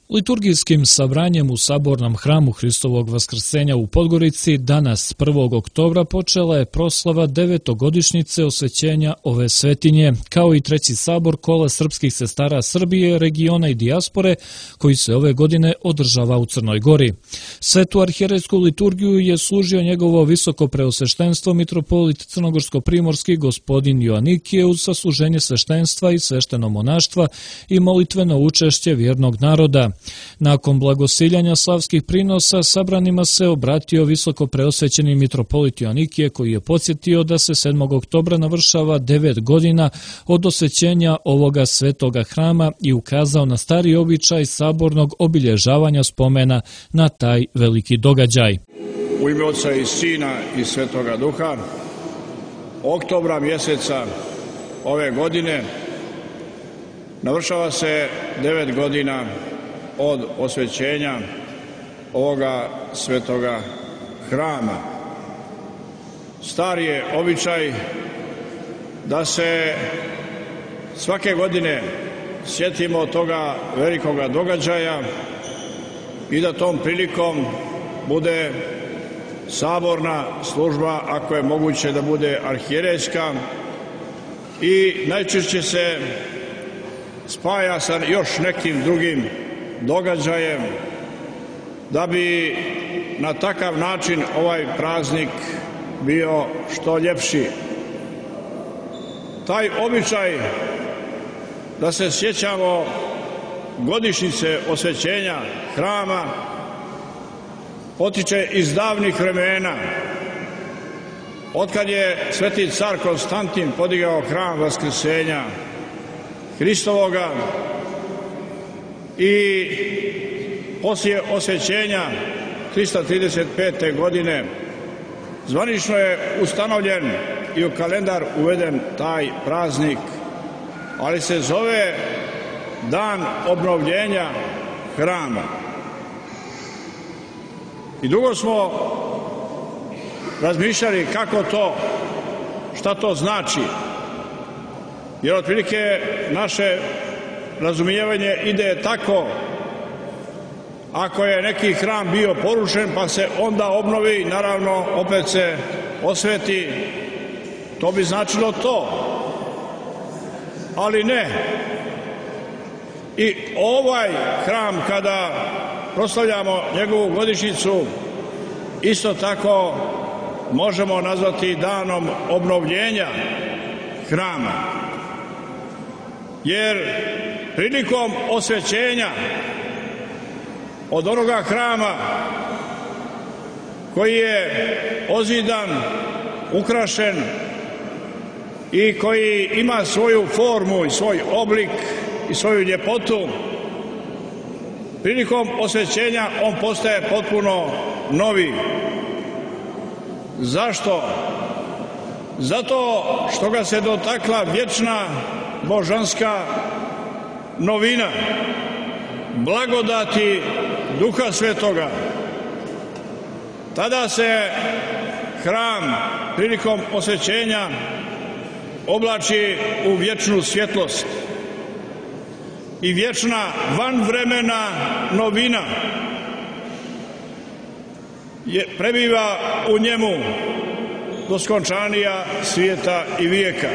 Liturgijskim sabranjem u Sabornom hramu Hristovog Vaskrsenja u Podgorici danas 1. oktobra počela je proslava 9. osvećenja ove svetinje, kao i treći sabor kola srpskih sestara Srbije, regiona i dijaspore, koji se ove godine održava u Crnoj Gori. Svetu arhijerejsku liturgiju je služio njegovo visoko preosveštenstvo mitropolit crnogorsko-primorski gospodin Joanikije uz sasluženje sveštenstva i svešteno monaštva i molitveno učešće vjernog naroda. Nakon blagosiljanja slavskih prinosa sabranima se obratio visoko preosvećeni mitropolit Joanikije, koji je podsjetio da se 7. oktobra navršava 9 godina od osvećenja ovoga svetoga hrama i ukazao na stari običaj sabornog obilježavanja spomena na taj veliki događaj. U ime Oca i Sina i Svetoga Duha, oktobra mjeseca ove godine navršava se 9 godina od osvećenja ovoga svetoga hrama. Stari je običaj da se svake godine sjetimo toga velikoga događaja i da tom prilikom bude saborna služba, ako je moguće da bude arhijerejska, i najčešće se spaja sa još nekim drugim događajem da bi na takav način ovaj praznik bio što ljepši. Taj običaj da se sjećamo godišnjice osvećenja hrama potiče iz davnih vremena, otkad je sveti car Konstantin podigao hram Vaskrsenja Hristovoga, i poslije osvećenja 335. godine zvanično je ustanovljen i u kalendar uveden taj praznik, ali se zove Dan obnovljenja hrama. I dugo smo razmišljali kako to, šta to znači, jer otprilike naše razumijevanje ide tako: ako je neki hram bio porušen pa se onda obnovi, naravno opet se osveti, to bi značilo to. Ali ne. I ovaj hram, kada proslavljamo njegovu godišnjicu, isto tako možemo nazvati danom obnovljenja hrama. Jer prilikom osvećenja od onoga hrama koji je ozidan, ukrašen i koji ima svoju formu i svoj oblik i svoju ljepotu, prilikom osvećenja on postaje potpuno novi. Zašto? Zato što ga se dotakla vječna božanska novina, blagodati Duha Svetoga. Tada se hram prilikom osvećenja oblači u vječnu svjetlost i vječna vanvremena novina prebiva u njemu do skončanja svijeta i vijeka.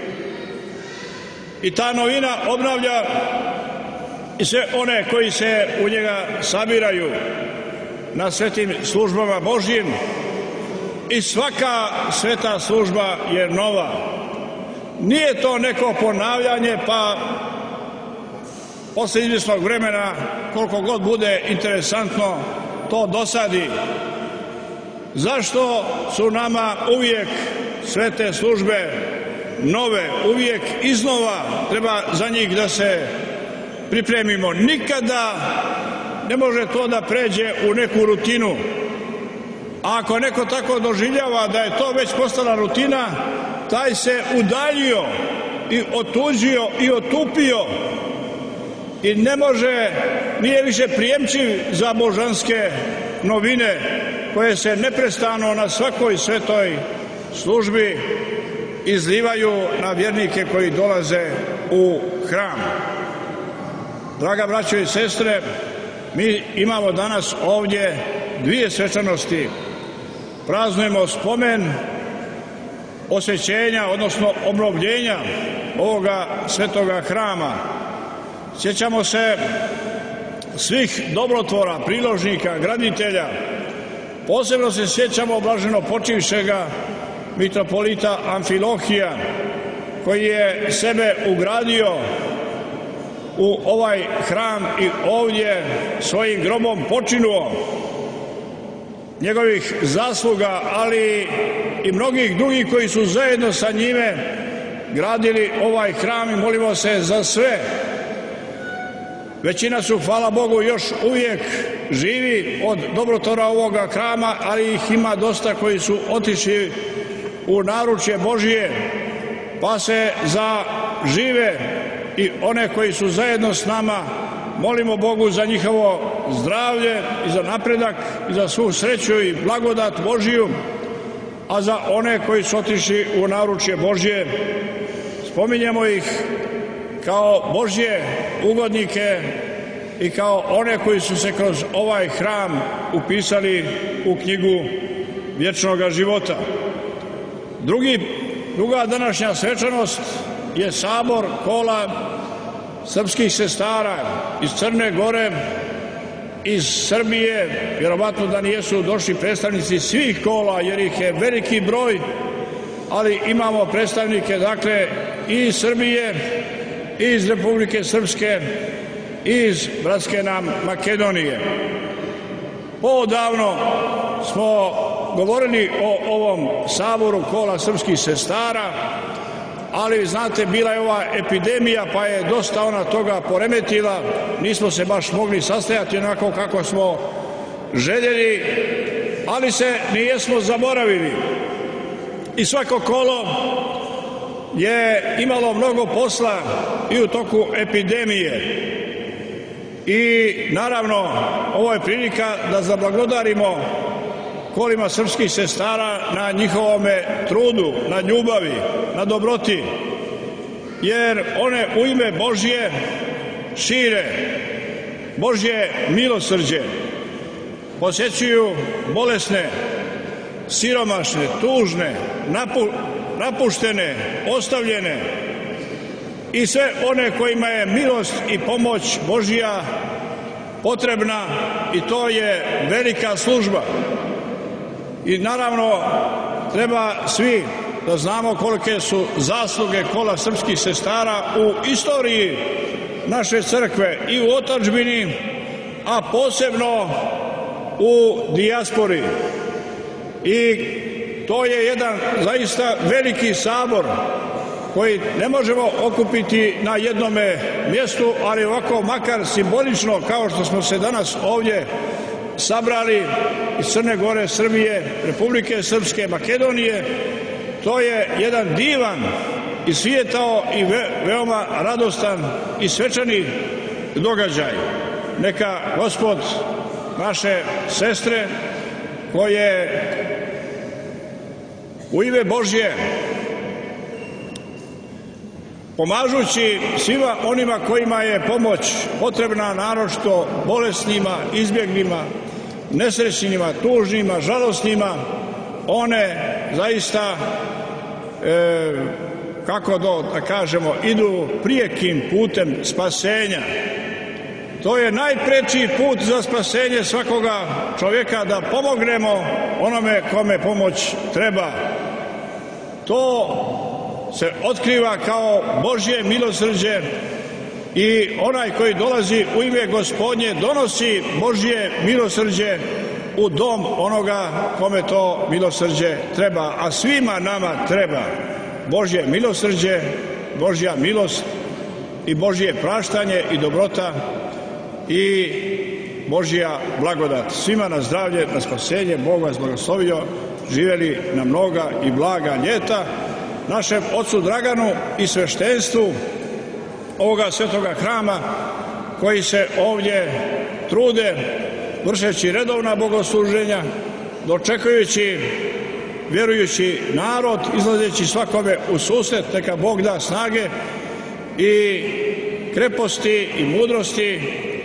I ta novina obnavlja i sve one koji se u njega sabiraju na svetim službama Božjim, i svaka sveta služba je nova. Nije to neko ponavljanje pa posle izvjesnog vremena, koliko god bude interesantno, to dosadi. Zašto su nama uvijek svete službe nove, uvijek iznova treba za njih da se pripremimo? Nikada ne može to da pređe u neku rutinu. A ako neko tako doživljava da je to već postala rutina, taj se udaljio i otuđio i otupio i ne može, nije više prijemčiv za božanske novine koje se neprestano na svakoj svetoj službi izlivaju na vjernike koji dolaze u hram. Draga braćo i sestre, Mi imamo danas ovdje dvije svečanosti. Praznujemo spomen osvećenja, odnosno obnovljenja ovoga svetoga hrama. Sjećamo se svih dobrotvora, priložnika, graditelja. Posebno se sjećamo blaženo počivšega mitropolita Amfilohija, koji je sebe ugradio u ovaj hram i ovdje svojim grobom počinuo. Njegovih zasluga, ali i mnogih drugih koji su zajedno sa njime gradili ovaj hram, i molimo se za sve. Većina su, hvala Bogu, još uvijek živi od dobrotvora ovoga hrama, ali ih ima dosta koji su otišli u naručje Božije, pa se za žive i one koji su zajedno s nama molimo Bogu za njihovo zdravlje i za napredak i za svu sreću i blagodat Božiju, a za one koji su otišli u naručje Božje spominjemo ih kao Božje ugodnike i kao one koji su se kroz ovaj hram upisali u knjigu vječnog života. Druga današnja svečanost je sabor kola srpskih sestara iz Crne Gore, iz Srbije. Vjerovatno da nijesu došli predstavnici svih kola, jer ih je veliki broj, ali imamo predstavnike, dakle, i iz Srbije, i iz Republike Srpske, i iz bratske nam Makedonije. Poodavno smo govorili o ovom saboru kola srpskih sestara, ali znate, bila je ova epidemija, pa je dosta ona toga poremetila, nismo se baš mogli sastajati onako kako smo željeli, ali se nijesmo zaboravili. I svako kolo je imalo mnogo posla i u toku epidemije. I naravno, ovo je prilika da zablagodarimo kolima srpskih sestara na njihovome trudu, na ljubavi, na dobroti, jer one u ime Božje šire Božje milosrđe, posjećuju bolesne, siromašne, tužne, napuštene, ostavljene i sve one kojima je milost i pomoć Božja potrebna, i to je velika služba. I naravno, treba svi da znamo kolike su zasluge kola srpskih sestara u istoriji naše crkve i u otadžbini, a posebno u dijaspori. I to je jedan zaista veliki sabor koji ne možemo okupiti na jednome mjestu, ali ovako makar simbolično, kao što smo se danas ovdje sabrali iz Crne Gore, Srbije, Republike Srpske, Makedonije. To je jedan divan i svijetao i veoma radostan i svečani događaj. Neka Gospod naše sestre, koje u ime Božje, pomažući svima onima kojima je pomoć potrebna, naročito bolesnima, izbjeglima, nesrećnima, tužnima, žalostnima, one zaista, kako da kažemo, idu prijekim putem spasenja. To je najpreći put za spasenje svakoga čovjeka, da pomognemo onome kome pomoć treba. To se otkriva kao Božje milosrđe, i onaj koji dolazi u ime Gospodnje donosi Božje milosrđe u dom onoga kome to milosrđe treba. A svima nama treba Božje milosrđe, Božja milost i Božje praštanje i dobrota i Božja blagodat. Svima na zdravlje, na spasenje. Bog vas blagoslovio. Živjeli na mnoga i blaga ljeta. Našem ocu Draganu i sveštenstvu ovoga svetoga hrama, koji se ovdje trude vršeći redovna bogosluženja, dočekujući vjerujući narod, izlazeći svakome u susret. Neka Bog da snage i kreposti i mudrosti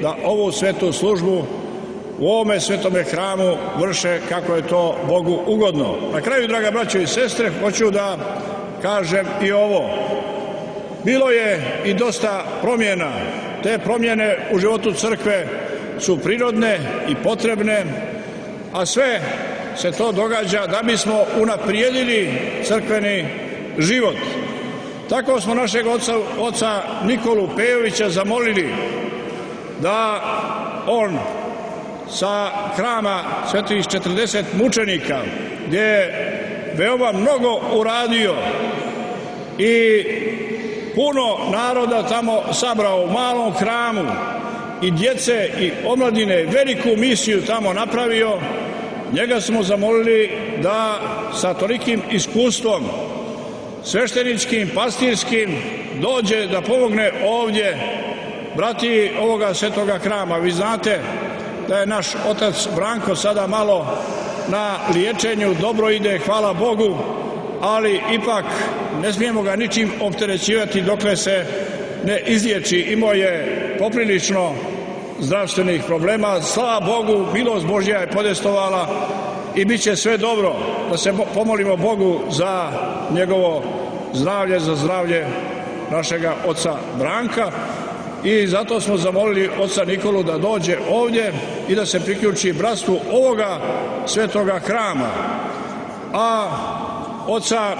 da ovu svetu službu u ovome svetome hramu vrše kako je to Bogu ugodno. Na kraju, draga braćo i sestre, hoću da kažem i ovo. Bilo je i dosta promjena. Te promjene u životu crkve su prirodne i potrebne, a sve se to događa da bismo unaprijedili crkveni život. Tako smo našeg oca Nikolu Pejovića zamolili da on sa hrama Svetih 40 mučenika, gdje je veoma mnogo uradio i puno naroda tamo sabrao u malom hramu, i djece i omladine, veliku misiju tamo napravio. Njega smo zamolili da sa tolikim iskustvom svešteničkim, pastirskim, dođe da pomogne ovdje brati ovoga svetoga hrama. Vi znate da je naš otac Branko sada malo na liječenju, dobro ide, hvala Bogu, ali ipak ne smijemo ga ničim opterećivati dokle se ne izliječi. Imao je poprilično zdravstvenih problema. Slava Bogu, milost Božja je podestovala i bit će sve dobro. Da se pomolimo Bogu za njegovo zdravlje, za zdravlje našega oca Branka, i zato smo zamolili oca Nikolu da dođe ovdje i da se priključi bratstvu ovoga svetoga hrama. A oca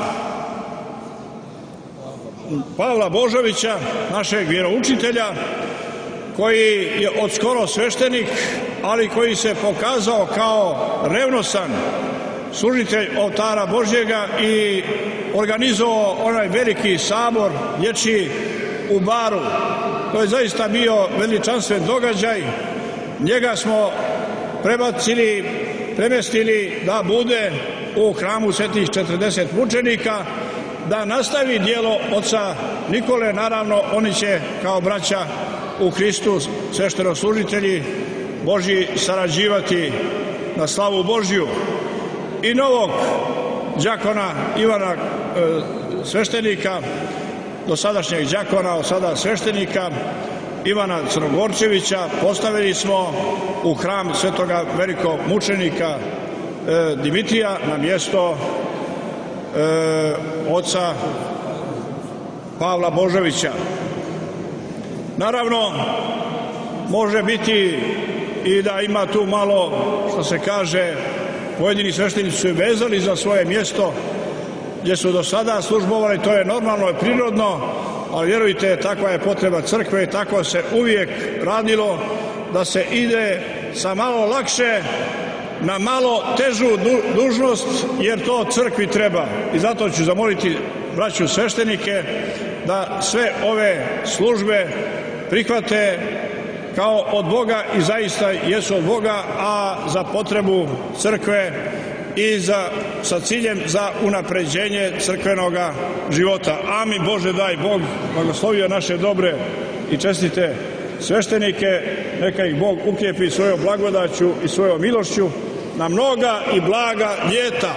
Pavla Božovića, našeg vjeroučitelja, koji je odskoro sveštenik, ali koji se pokazao kao revnosan služitelj oltara Božjega i organizovao onaj veliki sabor dječji u Baru. To je zaista bio veličanstven događaj. Njega smo premestili da bude u hramu Svetih 40 mučenika, da nastavi djelo oca Nikole. Naravno, oni će kao braća u Hristu, sveštenoslужitelji Božji, sarađivati na slavu Božju. I novog đakona Ivana, sveštenika, dosadašnjeg đakona, od sada sveštenika Ivana Crnogorčevića, postavili smo u hram svetoga velikog mučenika Dimitrija na mjesto oca Pavla Božovića. Naravno, može biti i da ima tu malo, što se kaže, pojedini sveštenici su vezali za svoje mjesto gdje su do sada službovali. To je normalno i prirodno, ali vjerujte, takva je potreba crkve i tako se uvijek radilo, da se ide sa malo lakše na malo težu dužnost, jer to crkvi treba. I zato ću zamoliti braću sveštenike da sve ove službe prihvate kao od Boga, i zaista jesu od Boga, a za potrebu crkve i sa ciljem za unapređenje crkvenog života. Amin. Bože, daj Bog blagoslovio naše dobre i čestite sveštenike, neka ih Bog ukrjepi svojom blagodaću i svojom milošću na mnoga i blaga ljeta.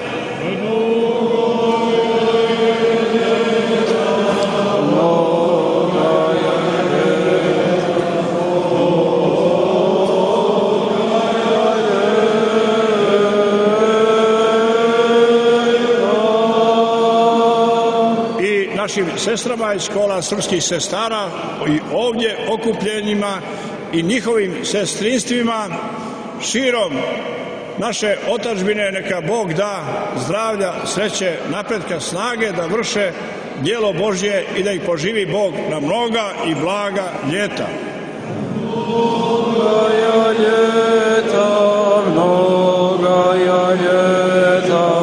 Našim sestrama iz škola srpskih sestara i ovdje okupljenima i njihovim sestrinstvima širom naše otadžbine, neka Bog da zdravlja, sreće, napretka, snage da vrše djelo Božje i da ih poživi Bog na mnoga i blaga ljeta. Mnoga ljeta, mnoga ljeta,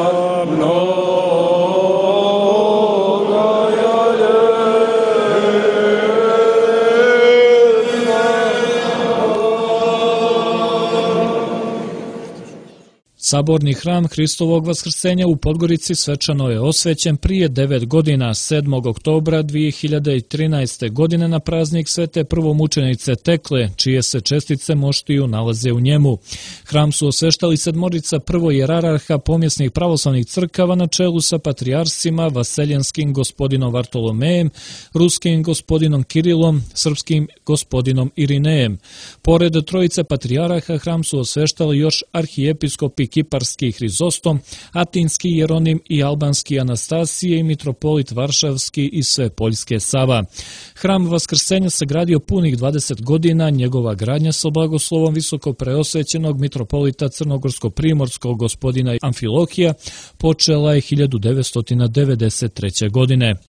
Saborni hram Hristovog vaskrsenja u Podgorici svečano je osvećen prije 9 godina, 7. oktobra 2013. godine na praznik svete prvomučenice Tekle, čije se čestice moštiju nalaze u njemu. Hram su osveštali sedmorica prvojerarha pomjesnih pravoslavnih crkava na čelu sa patrijarsima vaseljenskim gospodinom Vartolomejem, ruskim gospodinom Kirilom, srpskim gospodinom Irinejem. Pored trojice patrijarha hram su osveštali još arhijepiskopi Kiparski Hrizostom, Atinski Jeronim i Albanski Anastasije i mitropolit Varšavski i Svepoljske Sava. Hram Vaskrsenja se gradio punih 20 godina, njegova gradnja sa blagoslovom visoko preosvećenog mitropolita Crnogorsko-primorskog gospodina Amfilohija počela je 1993. godine.